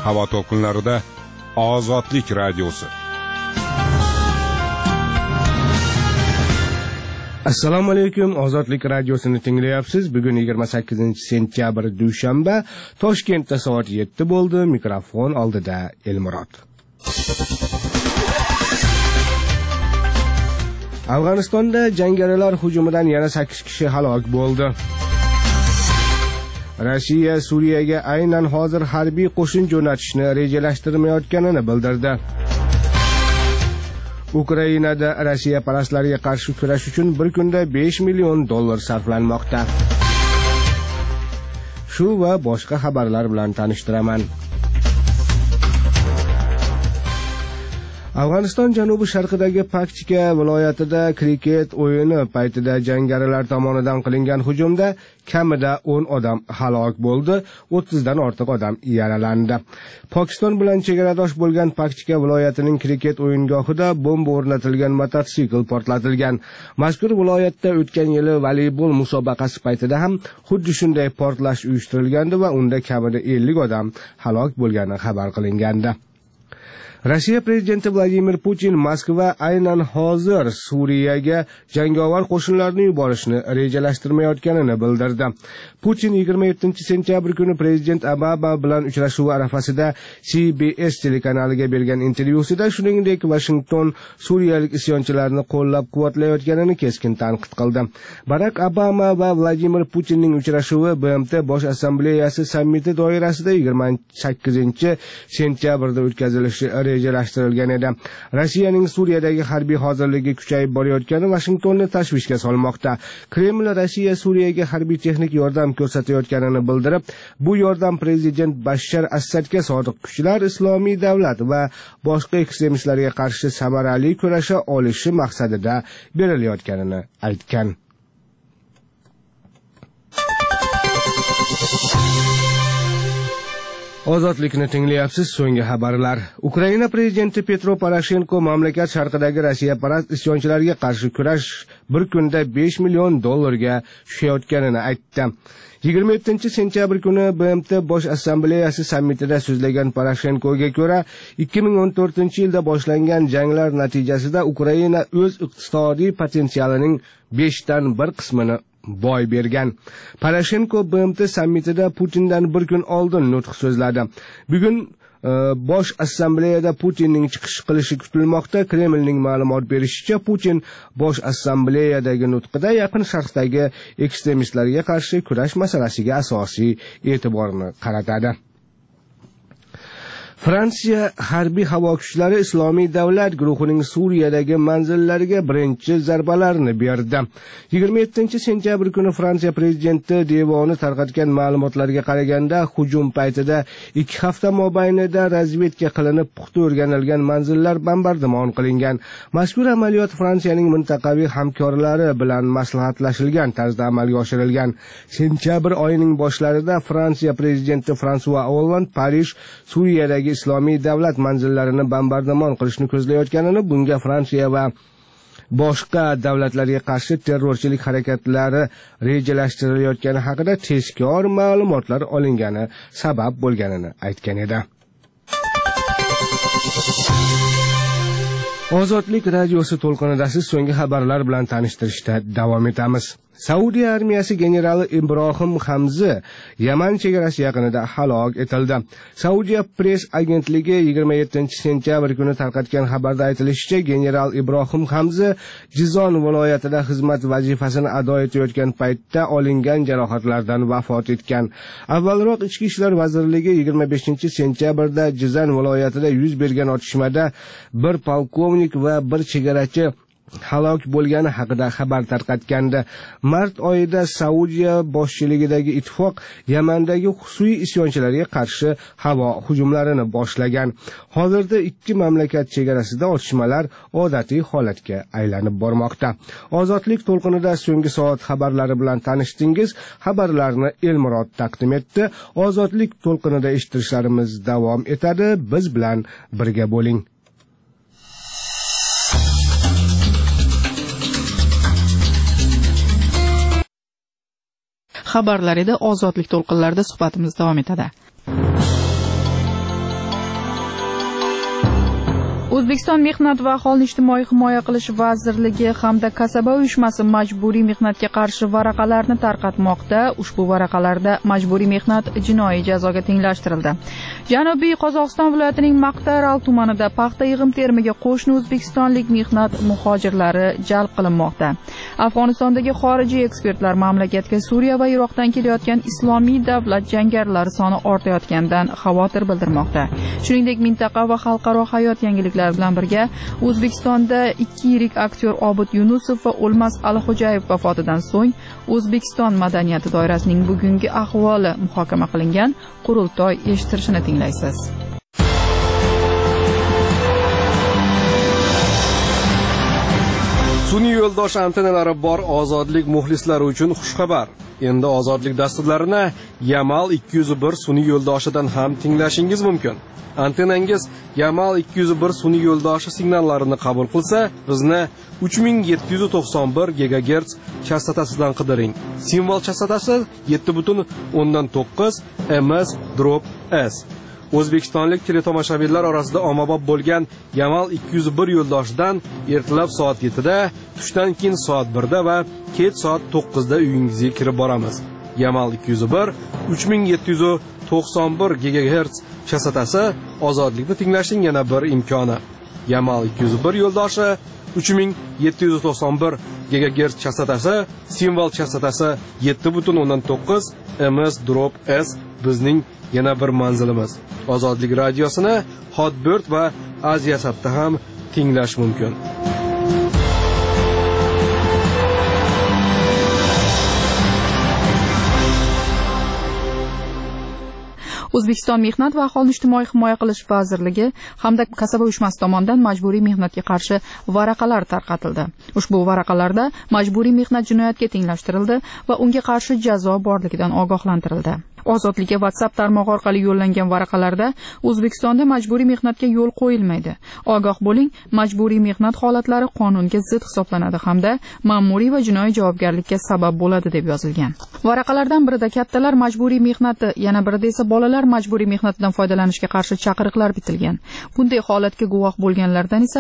havo to'lqinlarida Ozodlik radiosi. Assalomu alaykum, Ozodlik radiosini tinglayapsiz. Bugun 28-sentyabr dushanba, Toshkentda soat 7 bo'ldi. Mikrofon oldida Elmurod. Afg'onistonda jangarilar hujumidan yana 8 kishi halok bo'ldi. Rossiya Suriyaga aynan hozir harbiy qo'shin jo'natishni rejalashtirmayotganini bildirdi. Ukrainada Rossiya parastlariga qarshi kurash uchun bir kunda $5 million sarflanmoqda. Shu va boshqa xabarlar bilan tanishtiraman. Afg'oniston janubi sharqidagi Paktika viloyatida kriket o'yini paytida jangarilar tomonidan qilingan hujumda kamida 10 odam halok bo'ldi, 30 dan ortiq odam yaralandi. Pokiston bilan chegaradosh bo'lgan Paktika viloyatining kriket o'yingohida bomba o'rnatilgan mototsikl portlatilgan. Mazkur viloyatda o'tgan yili voleybol musobaqasi paytida ham xuddi shunday portlash uyushtirilgandi va unda kamida 50 odam halok bo'lgani xabar qilingandi. Rossiya prezidenti Vladimir Putin Moskva aynan hozir Suriyaga jangovar qo'shinlarni yuborishni rejalashtirmayotganini bildirdi. Putin 27-sentyabr kuni prezident Obama bilan uchrashuvi arafasida CBS telekanaliga bergan intervyusida shuningdek Washington suriyalik isyonchilarni qo'llab-quvvatlayotganini keskin tanqid qildi. Barack Obama va Vladimir Putinning uchrashuvi BMT Bosh assambleyasi sammiti doirasida 28-sentyabrda o'tkazilishi rejalashtirilgan edi. Rossiyaning Suriyadagi harbiy hozirligi kuchayib borayotgani Washingtonni tashvishga solmoqda. Kreml Rossiya Suriyaga harbiy texnik yordam ko'rsatayotganini bildirib, bu yordam prezident Bashar Asadga sodiq kuchlar Islomiy davlat va boshqa ekstremistlarga qarshi samarali kurasha olishi maqsadida berilayotganini aytgan. Ozodlikni tinglayapsiz. So'nggi xabarlar. Ukraina prezidenti Petro Poroshenko mamlakat sharqidagi Rossiya parast isyonchilarga qarshi kurash bir kunda $5 million tushayotganini aytdi. 27-sentyabr kuni BMT Bosh assambleyasi sammitida so'zlagan Poroshenkoga ko'ra, 2014-yilda boshlangan janglar natijasida Ukraina o'z iqtisodiy potensialining 5 dan 1 qismini boy bergan. Poroshenko BMT sammitida Putindan bir kun oldin nutq so'zladi. Bugun Bosh assambleyada Putinning chiqish qilishi kutilmoqda. Kremlning ma'lumot berishicha, Putin Bosh assambleyadagi nutqida Yaqin Sharqdagi ekstremistlarga qarshi kurash masalasiga asosiy e'tiborni qaratadi. Fransiya harbiy havo kuchlari Islomiy davlat guruhining Suriyadagi manzillariga birinchi zarbalarni berdi. 27-sentyabr kuni Fransiya prezidenti devoni tarqatgan ma'lumotlarga qaraganda, hujum paytida 2 hafta mobaynida razvedka qilinib, puxta o'rganilgan manzillar bombardimon qilingan. Mazkur amaliyot Fransiyaning mintaqaviy hamkorlari bilan maslahatlashilgan tarzda amalga oshirilgan. Sentyabr oyining boshlarida Fransiya prezidenti François Hollande Parij Suriyadagi Islomiy davlat manzillarini bombardimon qilishni ko'zlayotganini, bunga Fransiya va boshqa davlatlarga qarshi terrorchilik harakatlari rejalashtirilayotgani haqida tezkor ma'lumotlar olingani sabab bo'lganini aytgan edi. Ozodlik radiosi to'lqinidasiz. So'nggi xabarlar bilan tanishtirishda davom etamiz. Saudiya armiyasi generali Ibrohim Hamzi Yaman chegarasi yaqinida halok etildi. Saudiya press agentligi 27-sentyabr kuni tarqatgan xabarda aytilishicha, general Ibrohim Hamzi Jizon viloyatida xizmat vazifasini ado etayotgan paytda olingan jarohatlardan vafot etgan. Avvalroq Ichki ishlar vazirligi 25-sentyabrda Jizon viloyatida yuz bergan otishmada bir polkovnik va bir chegarachi halok bo'lgani haqida xabar tarqatgandi. Mart oyida Saudiya boshchiligidagi ittifoq Yamandagi xususiy isyonchilarga qarshi havo hujumlarini boshlagan. Hozirda ikki mamlakat chegarasida otishmalar odatiy holatga aylanib bormoqda. Ozodlik to'lqinida so'nggi soat xabarlari bilan tanishdingiz. Xabarlarni Elmurod taqdim etdi. Ozodlik to'lqinida eshitishlarimiz davom etadi. Biz bilan birga bo'ling. Xabarlar edi. Ozodlik to'lqinlarida suhbatimiz davom etadi. O'zbekiston Mehnat va aholini ijtimoiy himoya qilish vazirligi hamda Kasaba uyushmasi majburiy mehnatga qarshi varaqalarni tarqatmoqda. Ushbu varaqalarda majburiy mehnat jinoiy jazoga tenglashtirildi. Janubiy Qozog'iston viloyatining Maqtaral tumanida paxta yig'im terimiga qo'shni o'zbekistonlik mehnat muhojirlari jalb qilinmoqda. Afg'onistondagi xorijiy ekspertlar mamlakatga Suriya va Iroqdan kelayotgan islomiy davlat jangarilar soni ortayotganidan xavotir bildirmoqda. Shuningdek, mintaqa va xalqaro hayot yangiliklari bilan birga O'zbekistonda 2 yirik aktyor Obid Yunusov va O'lmas Alixo'jayev vafotidan so'ng O'zbekiston madaniyati doirasining bugungi ahvoli muhokama qilingan qurultoy eshittirishini tinglaysiz. Sun'iy yo'ldosh antennalari bor ozodlik muxlislari uchun xushxabar. Endi ozodlik dasturlarini Yamal 201 sun'iy yo'ldoshidan ham tinglashingiz mumkin. Antennangiz Yamal 201 sun'iy yo'ldoshi signallarini qabul qilsa, bizni 3791 GHz chastotasidan qidiring. Simvol chastotasi 7.9 ms/s. O'zbekistonlik teletomoshabinlar orasida ommabop bo'lgan Yamal 201 yo'ldoshidan ertalab soat 7 da, tushdan keyin soat 1 da va kech soat 9 da uyingizga kirib boramiz. Yamal 201 3791 GHz chastotasi ozodlikni tinglashning yana bir imkoni. Yamal 201 yo'ldoshi 3791 GHz chastotasi, simvol chastotasi 7.9 ms/s bizning yana bir manzilimiz. Ozodlik radiosini Hotbird va Aziyasatda ham tinglash mumkin. O'zbekiston Mehnat va aholini ijtimoiy himoya qilish vazirligi hamda Kasaba uyushmasi tomonidan majburiy mehnatga qarshi varaqalar tarqatildi. Ushbu varaqalarda majburiy mehnat jinoyatga tenglashtirildi va unga qarshi jazo borligidan ogohlantirildi. Ozodlikka WhatsApp tarmog'i orqali yo'llangan varaqalarda O'zbekistonda majburiy mehnatga yo'l qo'yilmaydi. Ogoh bo'ling, majburiy mehnat holatlari qonunga zid hisoblanadi hamda ma'muriy va jinoiy javobgarlikka sabab bo'ladi deb yozilgan. Varaqalardan birida kattalar majburiy mehnati, yana birida esa bolalar majburiy mehnatidan foydalanishga qarshi chaqiriqlar bitilgan. Bunday holatga guvoh bo'lganlardan esa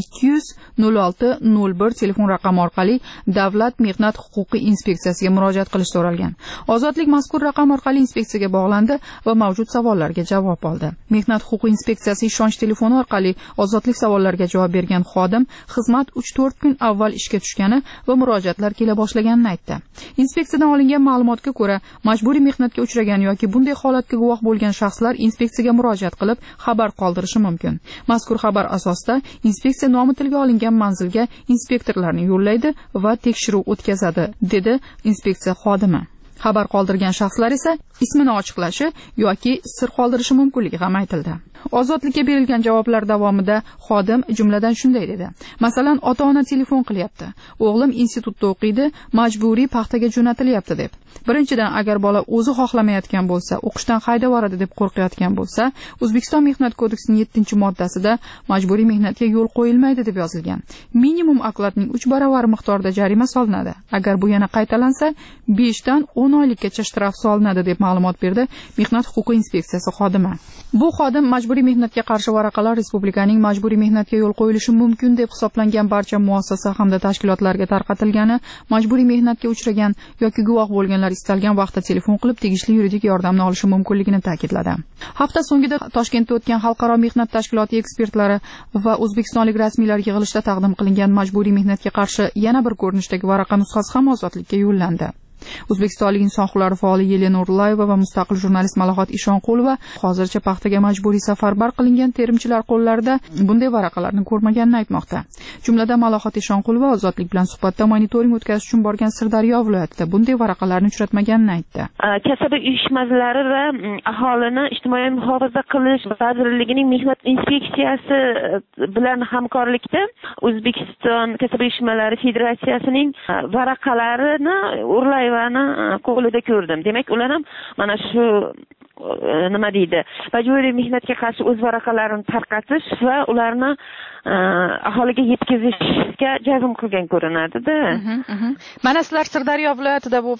200-06-01 telefon raqami orqali Davlat mehnat huquqiy inspeksiyasiga murojaat qilish so'ralgan. Ozodlik mazkur raqam orqali inspeksiyaga bog'landi va mavjud savollarga javob oldi. Mehnat huquqiy inspeksiyasi ishonch telefoni orqali ozodlik savollariga javob bergan xodim xizmat 3-4 kun avval ishga tushgani va murojaatlar kela boshlaganini aytdi. Inspeksiyadan olingan ma'lumotga ko'ra, majburiy mehnatga uchragan yoki bunday holatga guvoh bo'lgan shaxslar inspeksiyaga murojaat qilib xabar qoldirishi mumkin. Mazkur xabar asosida inspeksiya nomi tilga olingan manzilga inspektorlarni yo'llaydi va tekshiruv o'tkazadi, dedi inspeksiya xodimi. Xabar qoldirgan shaxslar esa ismini ochiqlashi yoki sir qoldirishi mumkinligi ham aytildi. Ozodlikka berilgan javoblar davomida xodim jumladan shunday dedi: Masalan, ota-ona telefon qilyapti. O'g'lim institutda o'qiydi, majburiy paxtaga jo'natilyapti deb. Birinchidan, agar bola o'zi xohlamayotgan bo'lsa, o'qishdan haydab yuboradi deb qo'rqayotgan bo'lsa, O'zbekiston Mehnat kodeksining 7-moddasida majburiy mehnatga yo'l qo'yilmaydi deb yozilgan. Minimum okladning 3 baravari miqdorida jarima solinadi. Agar bu yana qaytalansa, 5 dan 10 oylikgacha shtraf solinadi deb ma'lumot berdi Mehnat huquqiy inspeksiyasi xodimi. Bu xodim majburiy mehnatga qarshi varaqalar respublikaning majburiy mehnatga yo'l qo'yilishi mumkin deb hisoblangan barcha muassasa hamda tashkilotlarga tarqatilgani, majburiy mehnatga uchragan yoki guvoh bo'lganlar istalgan vaqtda telefon qilib tegishli yuridik yordamni olishi mumkinligini ta'kidladi. Hafta so'ngida Toshkentda o'tgan xalqaro mehnat tashkiloti ekspertlari va o'zbekistonlik rasmiylar yig'ilishida taqdim qilingan majburiy mehnatga qarshi yana bir ko'rinishdagi varaqa nusxasi ham ozodlikka yo'llandi. O'zbekistonlik inson huquqlari faoli Yelena Urlayeva va mustaqil jurnalist Malohat Ishonqulova hozircha paxtaga majburiy safarbar qilingan terimchilar qo'llarida bunday varaqalarni ko'rmaganini aytmoqda. Jumladan Malohat Ishonqulova ozodlik bilan suhbatda monitoring o'tkazish uchun borgan Sirdaryo viloyatida bunday varaqalarni uchratmaganini aytdi. Kasaba uyushmalari va aholini ijtimoiy muhofaza qilish vazirligining mehnat inspeksiyasi bilan hamkorlikda O'zbekiston Kasaba uyushmalari federatsiyasining varaqalarini Urlayevani qo'lida ko'rdim. Demak, ular ham mana shu nima deydi, majburiy mehnatga qarshi o'z varaqalarini tarqatish va ularni aholiga yetkazishga jazm qilgan ko'rinadi-da. Mana sizlar Sirdaryo viloyatida